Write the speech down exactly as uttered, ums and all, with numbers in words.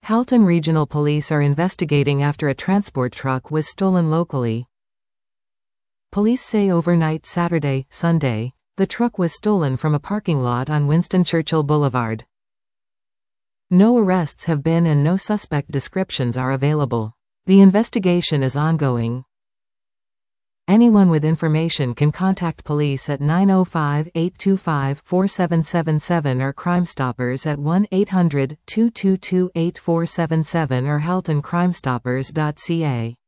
Halton Regional Police are investigating after a transport truck was stolen locally. Police say overnight Saturday, Sunday, the truck was stolen from a parking lot on Winston Churchill Boulevard. No arrests have been and no suspect descriptions are available. The investigation is ongoing. Anyone with information can contact police at nine oh five, eight two five, four seven seven seven or Crime Stoppers at one eight hundred, two two two, eight four seven seven or halton crime stoppers dot c a.